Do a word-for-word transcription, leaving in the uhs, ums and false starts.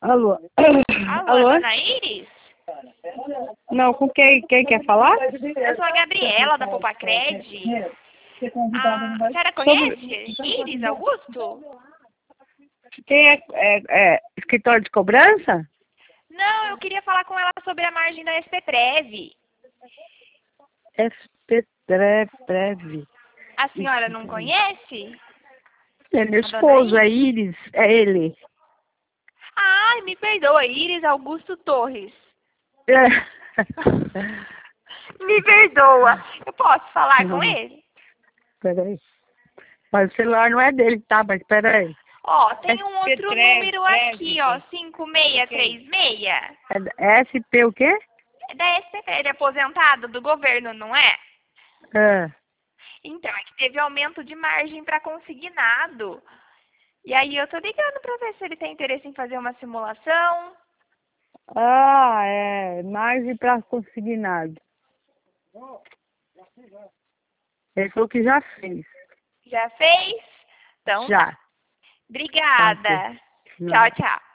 Alô? Alô, Alô? dona Iris? Não, com quem, quem quer falar? Eu sou a Gabriela, da Popacred. Ah, a senhora Sobre... conhece Iris Augusto? Quem é, é, é escritório de cobrança? Não, eu queria falar com ela sobre a margem da S P Prev. S P Prev. A senhora não conhece? É meu A dona esposo, é Iris? Iris, é ele. Ai, me perdoa, Iris Augusto Torres. É. Me perdoa. Eu posso falar com ele? Peraí. Mas o celular não é dele, tá? Mas peraí. Ó, tem um S P outro Prev, número Prev. aqui, ó, cinco seis três seis. É da- S P o quê? É da S P Prev, ele é aposentado do governo, não é? É. Então, é que teve aumento de margem para consignado. E aí eu tô ligando para ver se ele tem interesse em fazer uma simulação. Ah, é. Margem para consignado. Ele falou que já fez. Já fez? Então tá. Já. Tá, ok. Obrigada. Não. Tchau, tchau.